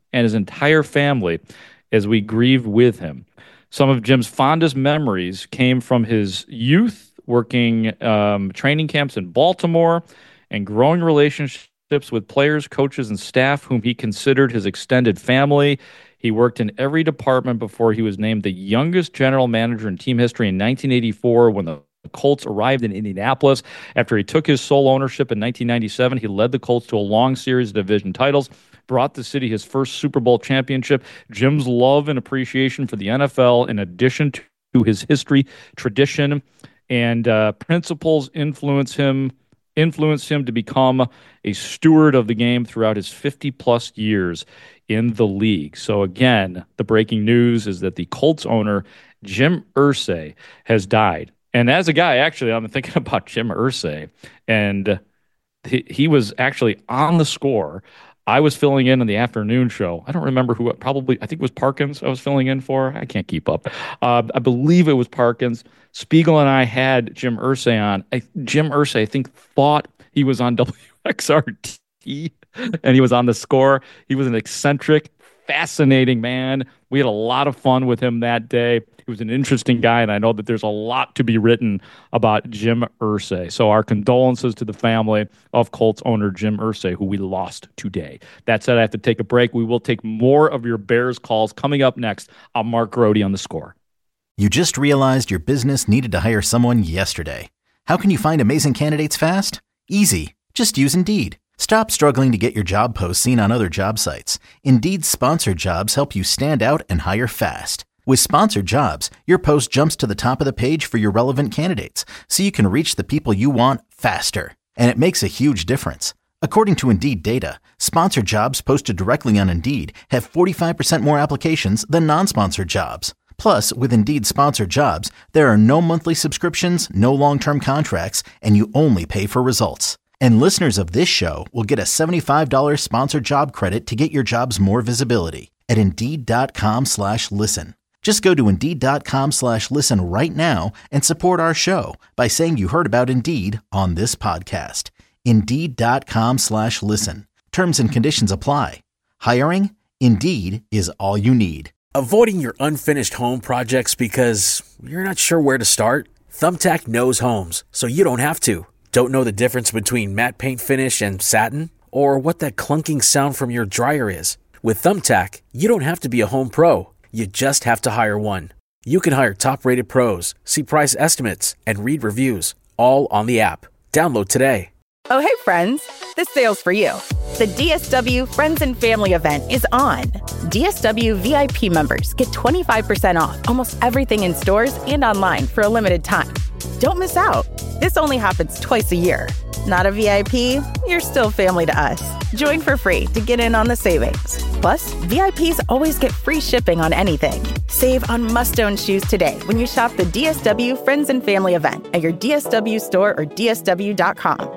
and his entire family as we grieve with him. Some of Jim's fondest memories came from his youth, working um, training camps in Baltimore, and growing relationships with players, coaches, and staff whom he considered his extended family. He worked in every department before he was named the youngest general manager in team history in nineteen eighty-four when the Colts arrived in Indianapolis. After he took his sole ownership in nineteen ninety-seven, he led the Colts to a long series of division titles, brought the city his first Super Bowl championship. Jim's love and appreciation for the N F L, in addition to his history, tradition, and uh, principles, influence him influenced him to become a steward of the game throughout his fifty-plus years in the league. So again, the breaking news is that the Colts owner, Jim Irsay, has died. And as a guy, actually, I'm thinking about Jim Irsay, and he, he was actually on the Score. I was filling in on the afternoon show. I don't remember who, probably, I think it was Parkins I was filling in for. I can't keep up. Uh, I believe it was Parkins. Spiegel and I had Jim Irsay on. I, Jim Irsay, I think, thought he was on W X R T, and he was on the Score. He was an eccentric, fascinating man. We had a lot of fun with him that day. He was an interesting guy, and I know that there's a lot to be written about Jim Irsay. So our condolences to the family of Colts owner Jim Irsay, who we lost today. That said, I have to take a break. We will take more of your Bears calls coming up next. I'm Mark Grody on The Score. You just realized your business needed to hire someone yesterday. How can you find amazing candidates fast? Easy. Just use Indeed. Stop struggling to get your job posts seen on other job sites. Indeed's sponsored jobs help you stand out and hire fast. With sponsored jobs, your post jumps to the top of the page for your relevant candidates, so you can reach the people you want faster. And it makes a huge difference. According to Indeed data, sponsored jobs posted directly on Indeed have forty-five percent more applications than non-sponsored jobs. Plus, with Indeed sponsored jobs, there are no monthly subscriptions, no long-term contracts, and you only pay for results. And listeners of this show will get a seventy-five dollars sponsored job credit to get your jobs more visibility at Indeed.com slash listen. Just go to Indeed.com slash listen right now and support our show by saying you heard about Indeed on this podcast. Indeed.com slash listen. Terms and conditions apply. Hiring? Indeed is all you need. Avoiding your unfinished home projects because you're not sure where to start? Thumbtack knows homes, so you don't have to. Don't know the difference between matte paint finish and satin? Or what that clunking sound from your dryer is? With Thumbtack, you don't have to be a home pro. You just have to hire one. You can hire top-rated pros, see price estimates, and read reviews, all on the app. Download today. Oh, hey, friends. This sale's for you. The D S W Friends and Family event is on. D S W V I P members get twenty-five percent off almost everything in stores and online for a limited time. Don't miss out. This only happens twice a year. Not a V I P? You're still family to us. Join for free to get in on the savings. Plus, V I Ps always get free shipping on anything. Save on must-own shoes today when you shop the D S W Friends and Family event at your D S W store or D S W dot com.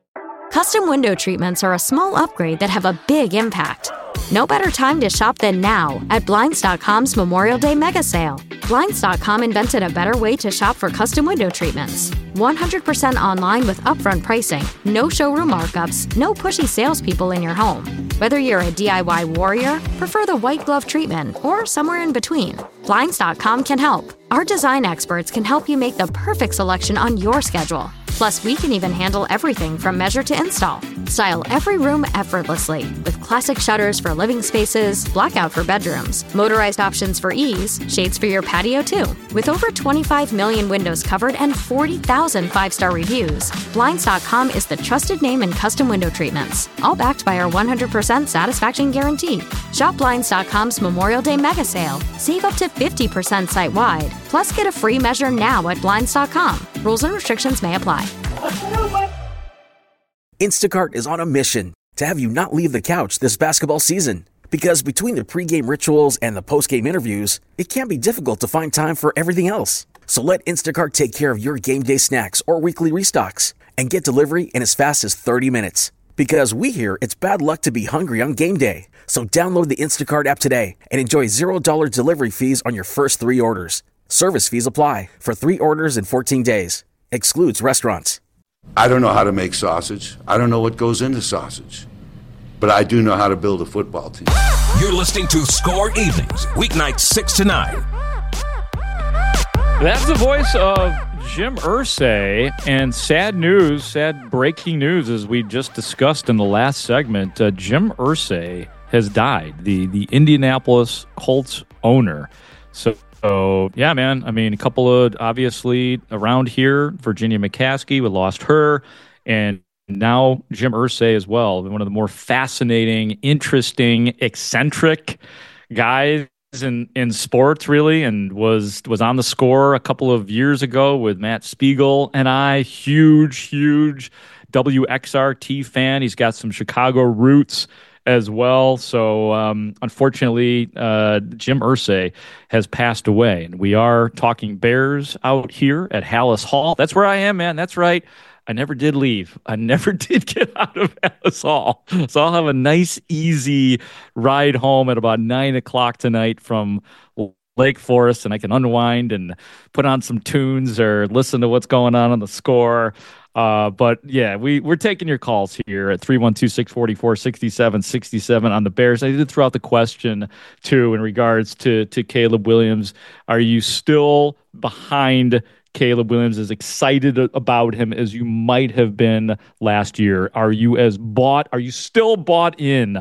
Custom window treatments are a small upgrade that have a big impact. No better time to shop than now at Blinds dot com's Memorial Day Mega Sale. Blinds dot com invented a better way to shop for custom window treatments. one hundred percent online with upfront pricing, no showroom markups, no pushy salespeople in your home. Whether you're a D I Y warrior, prefer the white glove treatment, or somewhere in between, Blinds dot com can help. Our design experts can help you make the perfect selection on your schedule. Plus, we can even handle everything from measure to install. Style every room effortlessly with classic shutters for living spaces, blackout for bedrooms, motorized options for ease, shades for your patio too. With over twenty-five million windows covered and forty thousand five-star reviews, Blinds dot com is the trusted name in custom window treatments, all backed by our one hundred percent satisfaction guarantee. Shop Blinds dot com's Memorial Day Mega Sale. Save up to fifty percent site-wide. Plus, get a free measure now at Blinds dot com. Rules and restrictions may apply. Instacart is on a mission to have you not leave the couch this basketball season. Because between the pregame rituals and the postgame interviews, it can be difficult to find time for everything else. So let Instacart take care of your game day snacks or weekly restocks and get delivery in as fast as thirty minutes. Because we hear it's bad luck to be hungry on game day. So download the Instacart app today and enjoy zero dollars delivery fees on your first three orders. Service fees apply for three orders in fourteen days. Excludes restaurants. I don't know how to make sausage. I don't know what goes into sausage. But I do know how to build a football team. You're listening to Score Evenings, weeknights six to nine. That's the voice of Jim Irsay, and sad news, sad breaking news, as we just discussed in the last segment. Uh, Jim Irsay has died, the the Indianapolis Colts owner. So, so, yeah, man, I mean, a couple of, obviously, around here, Virginia McCaskey, we lost her, and now Jim Irsay as well, one of the more fascinating, interesting, eccentric guys in in sports, really, and was was on the Score a couple of years ago with Matt Spiegel and I. Huge, huge W X R T fan. He's got some Chicago roots as well. So, um, unfortunately, uh, Jim Irsay has passed away, and we are talking Bears out here at Halas Hall. That's where I am, man. That's right. I never did leave. I never did get out of Halas Hall. So I'll have a nice, easy ride home at about nine o'clock tonight from Lake Forest, and I can unwind and put on some tunes or listen to what's going on on the Score. Uh, but, yeah, we, we're taking your calls here at three one two, six four four, six seven six seven on the Bears. I did throw out the question, too, in regards to, to Caleb Williams. Are you still behind Caleb Williams, as excited about him as you might have been last year? Are you as bought? Are you still bought in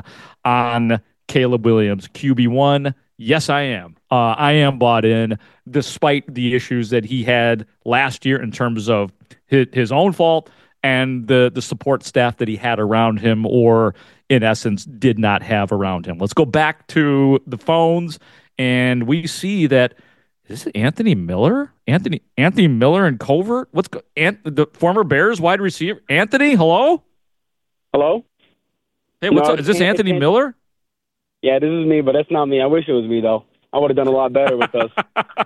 on Caleb Williams, Q B one? Yes, I am. Uh, I am bought in, despite the issues that he had last year in terms of his, his own fault and the, the support staff that he had around him, or in essence, did not have around him. Let's go back to the phones, and we see that. Is this Anthony Miller? Anthony Anthony Miller and Covert? What's go, Ant, the former Bears wide receiver? Anthony, hello? Hello? Hey, what's no, up? Is this Anthony, Anthony Miller? Yeah, this is me, but that's not me. I wish it was me, though. I would have done a lot better with us.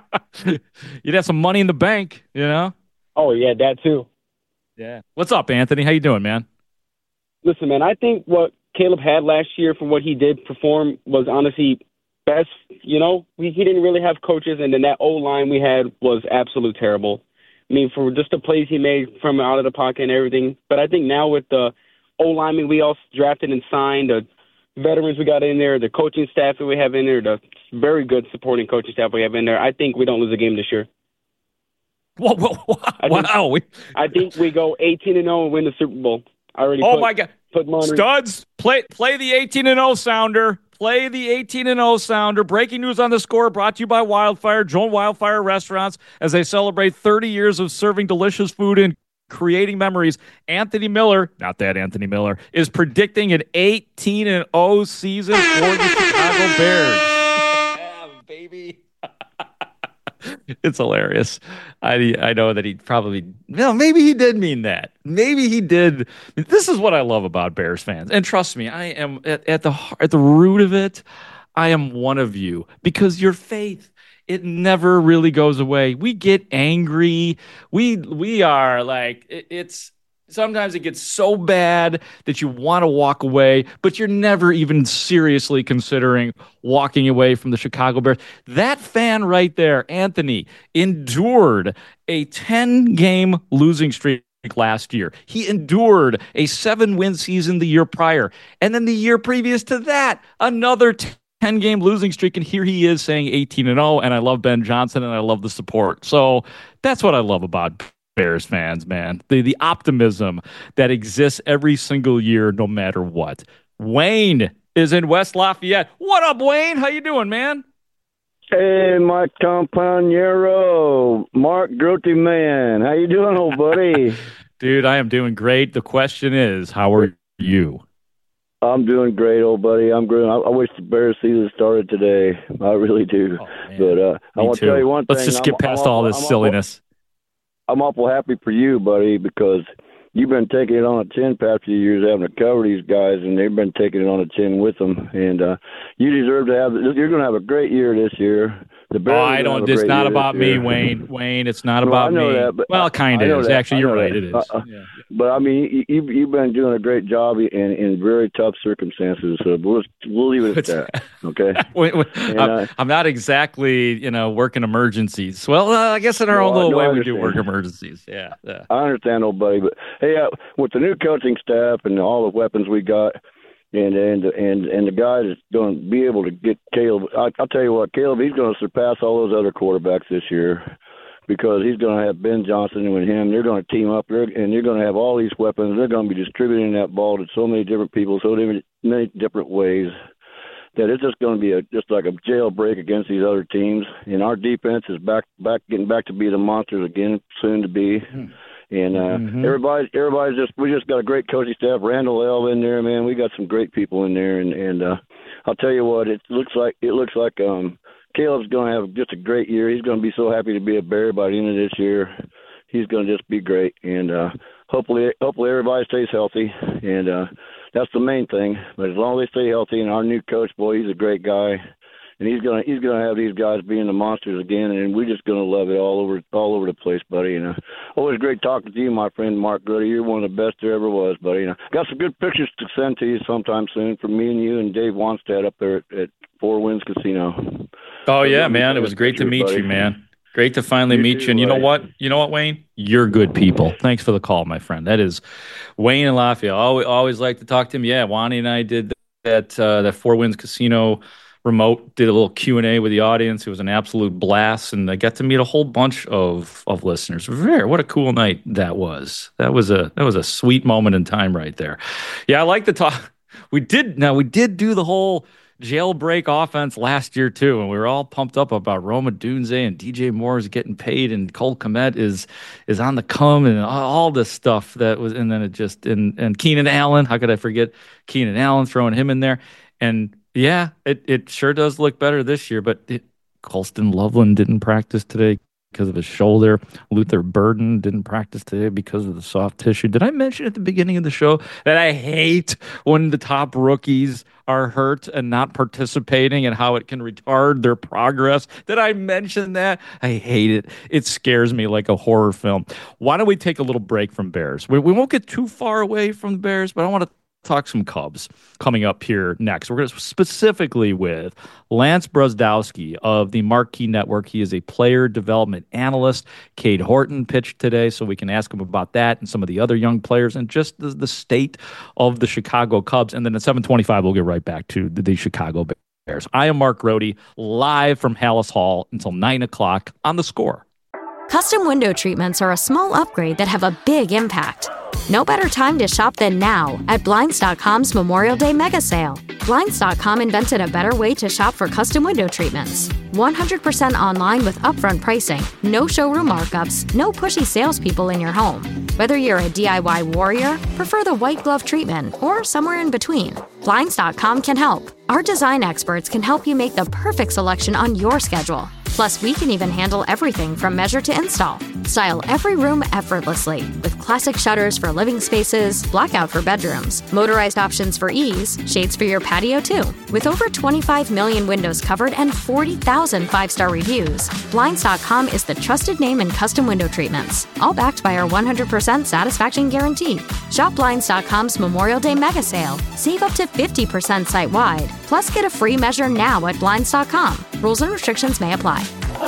You'd have some money in the bank, you know? Oh, yeah, that too. Yeah. What's up, Anthony? How you doing, man? Listen, man, I think what Caleb had last year for what he did perform was honestly best. You know, we, he didn't really have coaches, and then that O-line we had was absolute terrible. I mean, for just the plays he made from out of the pocket and everything. But I think now with the O-linemen we all drafted and signed, the veterans we got in there, the coaching staff that we have in there, the very good supporting coaching staff we have in there, I think we don't lose a game this year. Whoa, whoa, whoa. I think, wow. I think we go eighteen and oh and win the Super Bowl. I already Oh, put, my God. Put money. Studs, play, play the eighteen and oh sounder. Play the eighteen and oh sounder. Breaking news on the Score brought to you by Wildfire, Joan Wildfire Restaurants, as they celebrate thirty years of serving delicious food and creating memories. Anthony Miller, not that Anthony Miller, is predicting an eighteen and oh season for the Chicago Bears. Yeah, baby. It's hilarious. I I know that he probably, no, maybe he did mean that. Maybe he did. This is what I love about Bears fans. And trust me, I am at, at the at the root of it, I am one of you, because your faith, it never really goes away. We get angry. We we are like, it, it's sometimes it gets so bad that you want to walk away, but you're never even seriously considering walking away from the Chicago Bears. That fan right there, Anthony, endured a ten-game losing streak last year. He endured a seven-win season the year prior. And then the year previous to that, another ten-game losing streak, and here he is saying eighteen and oh, and I love Ben Johnson, and I love the support. So that's what I love about Bears fans, man. The the optimism that exists every single year, no matter what. Wayne is in West Lafayette. What up, Wayne? How you doing, man? Hey, my compañero, Mark Grote, man. How you doing, old buddy? Dude, I am doing great. The question is, how are you? I'm doing great, old buddy. I'm great. I, I wish the Bears season started today. I really do. Oh, but uh, I want to tell you one thing. Let's just skip I'm, past I'm all awful, this I'm silliness. Awful, I'm awful happy for you, buddy, because you've been taking it on the chin past few years, having to cover these guys, and they've been taking it on the chin with them. And uh, you deserve to have. You're going to have a great year this year. The Bears oh, I don't. It's not about me, Wayne. Wayne, it's not well, about I know me. That, but well, it kind of is. That. Actually, you're right. That. It is. Uh, yeah. But I mean, you, you've been doing a great job in, in very tough circumstances. So we'll we'll leave it at that. Okay. wait, wait, and, I'm, uh, I'm not exactly, you know, working emergencies. Well, uh, I guess in our no, own little no, way, we do work emergencies. Yeah. yeah. I understand, old buddy. But hey, uh, with the new coaching staff and all the weapons we got, And and and and the guy that's going to be able to get Caleb. I, I'll tell you what, Caleb, he's going to surpass all those other quarterbacks this year, because he's going to have Ben Johnson with him. They're going to team up, and they're going to have all these weapons. They're going to be distributing that ball to so many different people, so many, many different ways, that it's just going to be a, just like a jailbreak against these other teams. And our defense is back, back, getting back to be the monsters again, soon to be. Hmm. And uh, mm-hmm. everybody, everybody's just, we just got a great coaching staff. Randall Elb in there, man. We got some great people in there, and and uh, I'll tell you what, it looks like it looks like um, Caleb's going to have just a great year. He's going to be so happy to be a Bear by the end of this year. He's going to just be great, and uh, hopefully, hopefully everybody stays healthy, and uh, that's the main thing. But as long as they stay healthy, and our new coach, boy, he's a great guy. And he's gonna he's gonna have these guys being the monsters again, and we're just gonna love it all over all over the place, buddy. You know, always great talking to you, my friend Mark Grody. You're one of the best there ever was, buddy. You know, got some good pictures to send to you sometime soon from me and you and Dave Wanstead up there at, at Four Winds Casino. Oh yeah, man, it was great to meet you, man. Great to finally you meet too, you. And you know what? You know what, Wayne? You're good people. Thanks for the call, my friend. That is Wayne in Lafayette. Always always like to talk to him. Yeah, Wani and I did that uh, that Four Winds Casino remote, did a little Q and A with the audience. It was an absolute blast, and I got to meet a whole bunch of of listeners. Very, what a cool night that was. That was a that was a sweet moment in time right there. Yeah, I like to talk. We did now we did do the whole jailbreak offense last year too, and we were all pumped up about Roma Dunze and D J Moore is getting paid, and Cole Kmet is is on the come, and all this stuff that was, and then it just and and Keenan Allen. How could I forget Keenan Allen, throwing him in there? And yeah, it, it sure does look better this year, but it, Colston Loveland didn't practice today because of his shoulder. Luther Burden didn't practice today because of the soft tissue. Did I mention at the beginning of the show that I hate when the top rookies are hurt and not participating and how it can retard their progress? Did I mention that? I hate it. It scares me like a horror film. Why don't we take a little break from Bears? We, we won't get too far away from the Bears, but I want to talk some Cubs coming up here next. We're going to specifically with Lance Brzdowski of the Marquee Network. He is a player development analyst. Cade Horton pitched today, so we can ask him about that and some of the other young players and just the, the state of the Chicago Cubs. And then at seven twenty-five, we'll get right back to the, the Chicago Bears. I am Mark Grody, live from Hallis Hall until nine o'clock on The Score. Custom window treatments are a small upgrade that have a big impact. No better time to shop than now at Blinds dot com's Memorial Day Mega Sale. Blinds dot com invented a better way to shop for custom window treatments. one hundred percent online with upfront pricing, no showroom markups, no pushy salespeople in your home. Whether you're a D I Y warrior, prefer the white glove treatment, or somewhere in between, Blinds dot com can help. Our design experts can help you make the perfect selection on your schedule. Plus, we can even handle everything from measure to install. Style every room effortlessly with classic shutters for living spaces, blackout for bedrooms, motorized options for ease, shades for your patio too. With over twenty-five million windows covered and forty thousand five-star reviews, Blinds dot com is the trusted name in custom window treatments, all backed by our one hundred percent satisfaction guarantee. Shop Blinds dot com's Memorial Day Mega Sale. Save up to fifty percent site-wide. Plus, get a free measure now at Blinds dot com. Rules and restrictions may apply.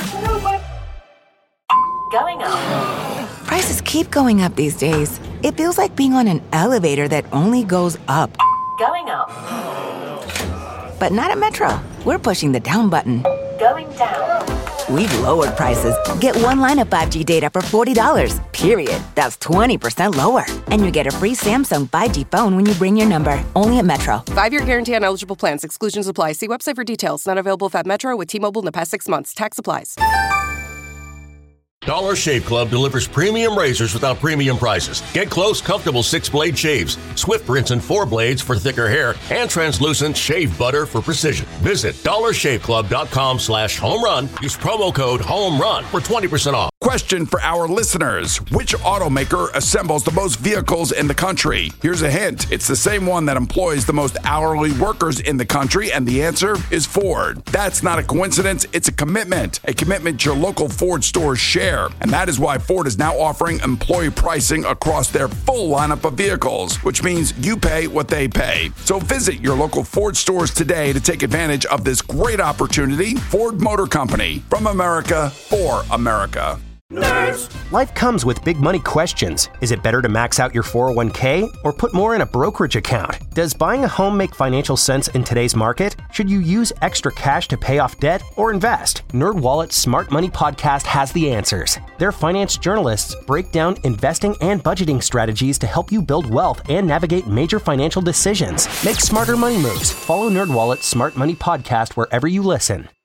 Going up. Prices keep going up these days. It feels like being on an elevator that only goes up. Going up. But not at Metro. We're pushing the down button. Going down. We've lowered prices. Get one line of five G data for forty dollars, period. That's twenty percent lower. And you get a free Samsung five G phone when you bring your number. Only at Metro. Five-year guarantee on eligible plans. Exclusions apply. See website for details. Not available at Metro with T-Mobile in the past six months. Tax applies. Dollar Shave Club delivers premium razors without premium prices. Get close, comfortable six-blade shaves, swift rinse and four blades for thicker hair, and translucent shave butter for precision. Visit dollar shave club dot com slash home run. Use promo code HOMERUN for twenty percent off. Question for our listeners. Which automaker assembles the most vehicles in the country? Here's a hint. It's the same one that employs the most hourly workers in the country, and the answer is Ford. That's not a coincidence. It's a commitment. A commitment your local Ford stores share. And that is why Ford is now offering employee pricing across their full lineup of vehicles, which means you pay what they pay. So visit your local Ford stores today to take advantage of this great opportunity. Ford Motor Company, from America, for America. Nerds! Life comes with big money questions. Is it better to max out your four oh one k or put more in a brokerage account? Does buying a home make financial sense in today's market? Should you use extra cash to pay off debt or invest? NerdWallet's Smart Money Podcast has the answers. Their finance journalists break down investing and budgeting strategies to help you build wealth and navigate major financial decisions. Make smarter money moves. Follow NerdWallet's Smart Money Podcast wherever you listen.